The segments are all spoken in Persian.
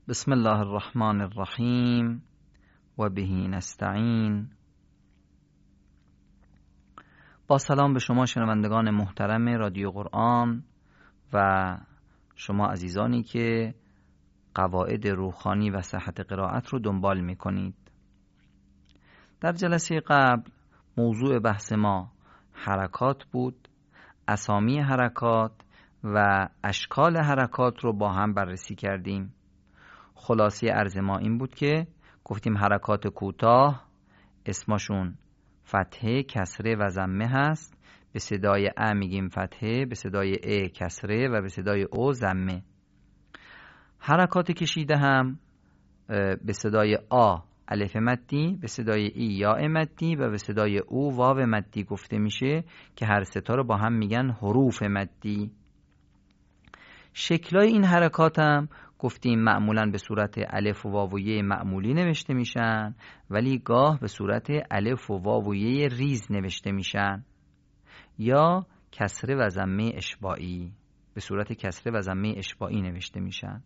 بسم الله الرحمن الرحیم و به نستعین. با سلام به شما شنوندگان محترم رادیو قرآن و شما عزیزانی که قواعد روحانی و صحت قرائت رو دنبال می کنید. در جلسه قبل موضوع بحث ما حرکات بود. اسامی حرکات و اشکال حرکات رو با هم بررسی کردیم. خلاصه عرض ما این بود که گفتیم حرکات کوتاه اسمشون فتحه، کسره و ضمه هست. به صدای ا میگیم فتحه، به صدای ا کسره و به صدای او ضمه. حرکات کشیده هم به صدای آ الف مدی، به صدای ای یا مدی و به صدای او واو مدی گفته میشه که هر ستا رو با هم میگن حروف مدی. شکلای این حرکات هم گفتیم معمولاً به صورت الف و واو و ی معمولی نوشته میشن، ولی گاه به صورت الف و واو و ی ریز نوشته میشن، یا کسره و ضمه اشباعی، به صورت کسره و ضمه اشباعی نوشته میشن.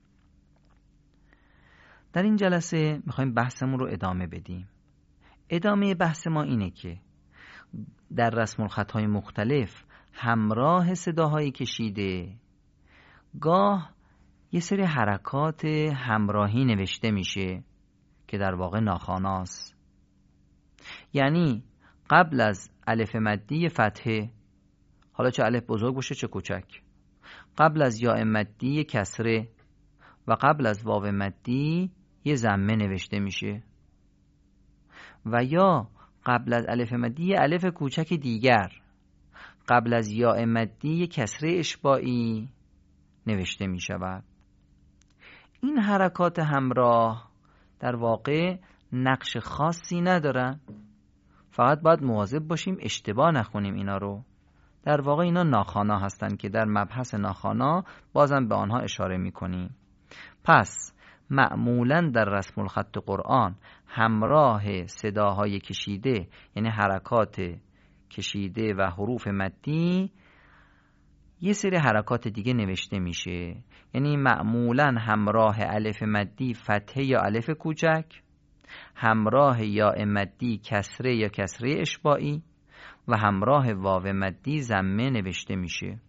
در این جلسه میخوایم بحثمون رو ادامه بدیم. ادامه بحث ما اینه که در رسم الخطهای مختلف همراه صداهای کشیده گاه یه سری حرکات همراهی نوشته میشه که در واقع ناخواناست. یعنی قبل از الف مدی فتحه، حالا چه الف بزرگ باشه چه کوچک، قبل از یا مدی کسره و قبل از واو مدی یه ضمه نوشته میشه، و یا قبل از الف مدی یه الف کوچک دیگر، قبل از یا مدی یه کسره اشباعی نوشته می شود. این حرکات همراه در واقع نقش خاصی ندارن، فقط باید مواظب باشیم اشتباه نخونیم اینا رو. در واقع اینا ناخوانا هستن که در مبحث ناخوانا بازم به آنها اشاره می کنیم. پس معمولاً در رسم الخط قرآن همراه صداهای کشیده، یعنی حرکات کشیده و حروف مدی، یه سری حرکات دیگه نوشته میشه. یعنی معمولاً همراه الف مدی فتحه یا الف کوچک، همراه یا مدی کسره یا کسره اشباعی و همراه واو مدی ضمه نوشته میشه.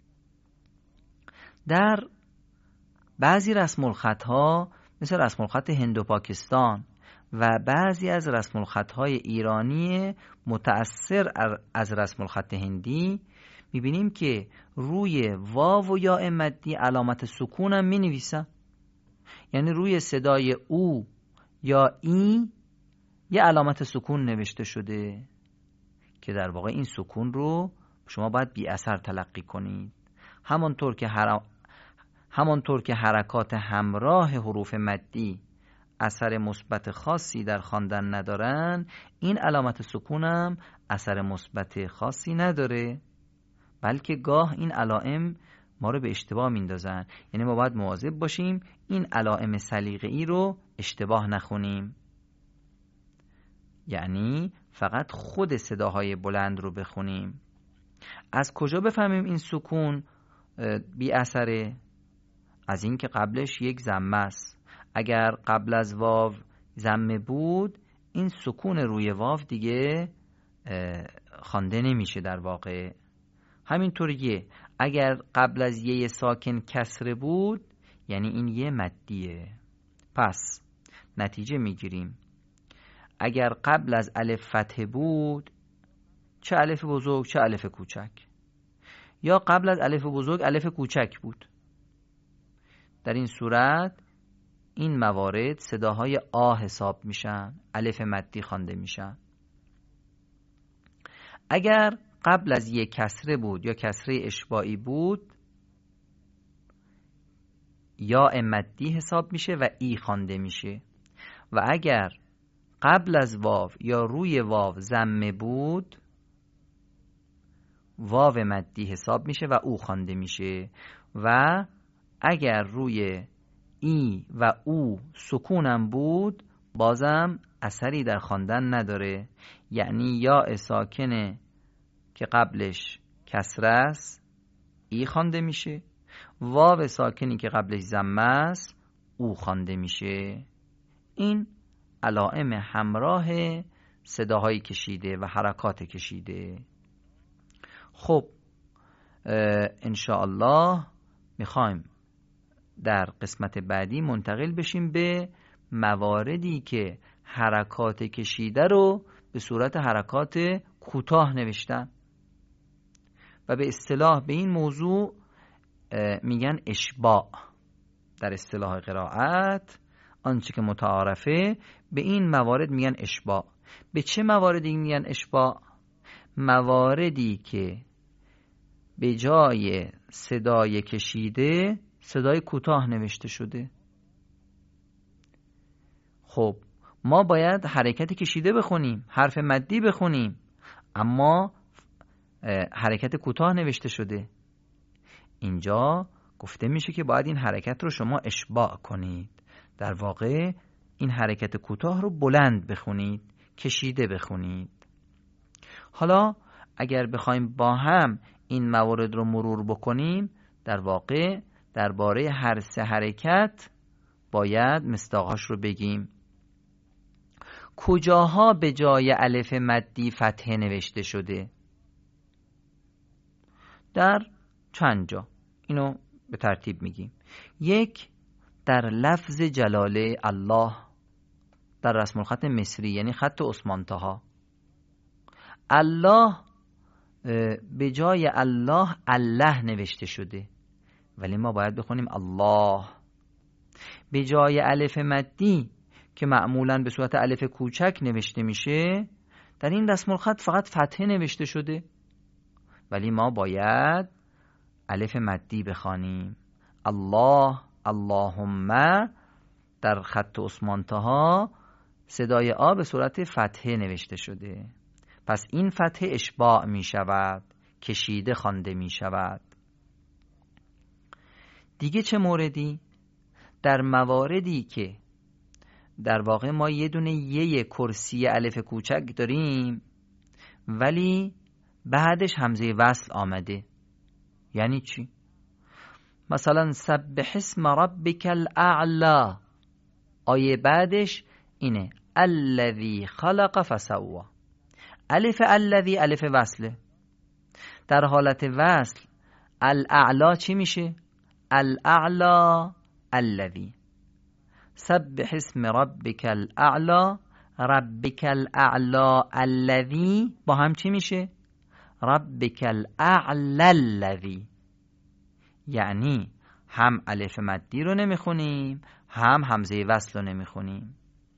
در بعضی رسم الخطها مثل رسم الخط هند و پاکستان و بعضی از رسم الخطهای ایرانی متأثر از رسم الخط هندی میبینیم که روی واو و یا مدی علامت سکون هم مینویسن. یعنی روی صدای او یا ای یه علامت سکون نوشته شده که در واقع این سکون رو شما باید بی اثر تلقی کنید. همانطور که حرکات همراه حروف مدی اثر مثبت خاصی در خواندن ندارن، این علامت سکون هم اثر مثبت خاصی نداره، بلکه گاه این علائم ما رو به اشتباه میندازن. یعنی ما باید مواظب باشیم این علائم سلیقه‌ای رو اشتباه نخونیم. یعنی فقط خود صداهای بلند رو بخونیم. از کجا بفهمیم این سکون بی اثره؟ از این که قبلش یک ضمه است. اگر قبل از واو ضمه بود، این سکون روی واو دیگه خوانده نمیشه در واقع. همینطوریه اگر قبل از یه ساکن کسره بود، یعنی این یه مدیه. پس نتیجه میگیریم اگر قبل از الف فتحه بود، چه الف بزرگ چه الف کوچک، یا قبل از الف بزرگ الف کوچک بود، در این صورت این موارد صداهای آ حساب میشن، الف مدی خوانده میشن. اگر قبل از یک کسره بود یا کسره اشباعی بود، یا مدی حساب میشه و ای خوانده میشه. و اگر قبل از واو یا روی واو ضمه بود، واو مدی حساب میشه و او خوانده میشه. و اگر روی ای و او سکونم بود، بازم اثری در خواندن نداره. یعنی یا ساکنه که قبلش کسره است ای خوانده میشه، واو ساکنی که قبلش ضمه است او خوانده میشه. این علائم همراه صداهای کشیده و حرکات کشیده. خب انشاءالله میخوایم در قسمت بعدی منتقل بشیم به مواردی که حرکات کشیده رو به صورت حرکات کوتاه نوشتن و به اصطلاح به این موضوع میگن اشباع. در اصطلاح قرائت آنچه که متعارفه به این موارد میگن اشباع. به چه مواردی میگن اشباع؟ مواردی که به جای صدای کشیده صدای کوتاه نوشته شده. خب ما باید حرکت کشیده بخونیم، حرف مدی بخونیم، اما حرکت کوتاه نوشته شده. اینجا گفته میشه که باید این حرکت رو شما اشباع کنید. در واقع این حرکت کوتاه رو بلند بخونید، کشیده بخونید. حالا اگر بخوایم با هم این موارد رو مرور بکنیم، در واقع درباره هر سه حرکت باید مصداقهاش رو بگیم. کجاها به جای الف مدی فتحه نوشته شده؟ در چند جا. اینو به ترتیب میگیم. یک، در لفظ جلاله الله در رسم الخط مصری، یعنی خط عثمان طاها. الله به جای الله الله نوشته شده، ولی ما باید بخونیم الله. به جای الف مدی که معمولاً به صورت الف کوچک نوشته میشه، در این رسم الخط فقط فتحه نوشته شده، ولی ما باید الف مدی بخوانیم. الله، اللهم. در خط عثمان طاها صدای آ به صورت فتحه نوشته شده، پس این فتحه اشباع می شود، کشیده خوانده می شود. دیگه چه موردی؟ در مواردی که در واقع ما یه دونه یه کرسی الف کوچک داریم ولی بعدش همزه وصل آمده. یعنی چی؟ مثلا سبح اسم ربک الاعلی، آیه بعدش اینه الذی خلق فسوی. الف الذی الف وصله. در حالت وصل الاعلی چی میشه؟ الاعلی الذی. سبح اسم ربک الاعلی، ربک الاعلی الذی با هم چی میشه؟ ربک الاعلی الذی. یعنی هم الف مدی رو نمیخونیم، هم همزه وصل رو نمیخونیم.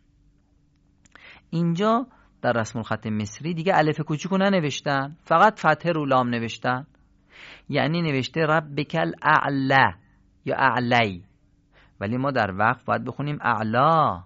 اینجا در رسم الخط مصری دیگه الف کوچیکو ننوشتن، فقط فتحه رو لام نوشتن. یعنی نوشته ربک الاعلی یا اعلی، ولی ما در وقف باید بخونیم اعلا.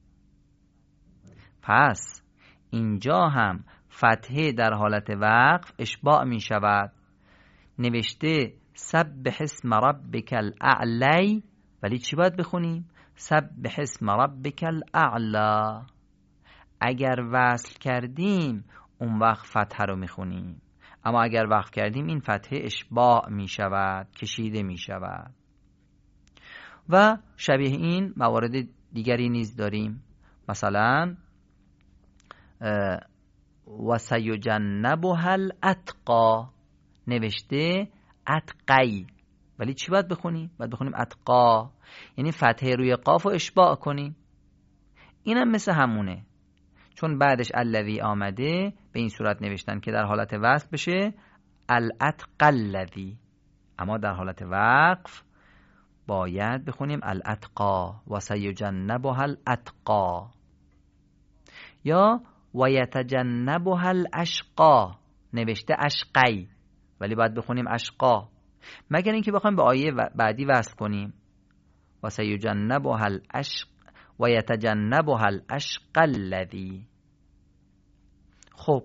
پس اینجا هم فتحه در حالت وقف اشباع می شود. نوشته سبح اسم ربک الاعلی، ولی چی باید بخونیم؟ سبح اسم ربک الاعلی. اگر وصل کردیم اون وقت فتحه رو میخونیم، اما اگر وقف کردیم این فتحه اشباع می شود، کشیده می شود. و شبیه این موارد دیگری نیز داریم. مثلا و سیجنبها الاتقی، نوشته اتقی، ولی چی باید بخونیم؟ باید بخونیم اتقا، یعنی فتحه روی قاف رو اشباع کنیم. اینم مثل همونه، چون بعدش الذی آمده به این صورت نوشتن که در حالت وصل بشه الاتقی الذی، اما در حالت وقف باید بخونیم الاتقا و سیجنبها الاتقا. یا و یتجنبها الاشقا، نوشته اشقی، ولی باید بخونیم اشقا، مگر اینکه بخوایم به آیه بعدی وصل کنیم و سیجنبها الاشق و یتجنبها الاشقا الذی. خب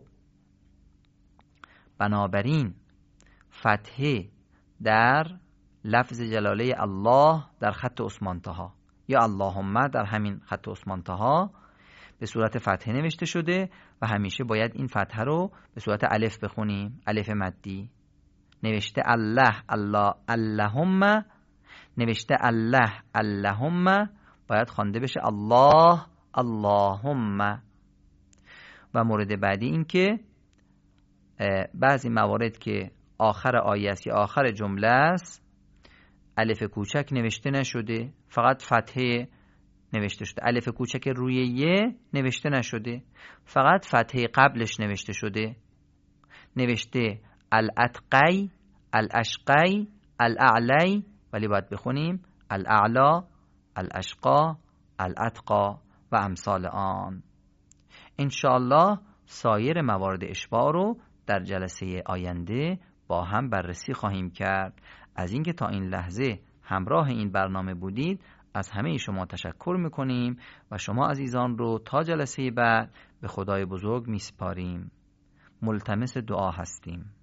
بنابراین فتحه در لفظ جلاله الله در خط عثمان طاها یا اللهم در همین خط عثمان طاها به صورت فتحه نوشته شده و همیشه باید این فتحه رو به صورت الف بخونیم، الف مدی. نوشته الله الله اللهم، نوشته الله اللهم، باید خوانده بشه الله اللهم. و مورد بعدی این که بعضی موارد که آخر آیه است یا آخر جمله است الف کوچک نوشته نشده، فقط فتحه نوشته شده. الف کوچک روی ی نوشته نشده، فقط فتحه قبلش نوشته شده. نوشته الاتقی، الاشقی، الاعلی، ولی باید بخونیم الاعلا، الاشقا، الاتقا و امثال آن. انشاءالله سایر موارد اشباع رو در جلسه آینده با هم بررسی خواهیم کرد. از اینکه تا این لحظه همراه این برنامه بودید از همه شما تشکر میکنیم و شما عزیزان رو تا جلسه بعد به خدای بزرگ میسپاریم. ملتمس دعا هستیم.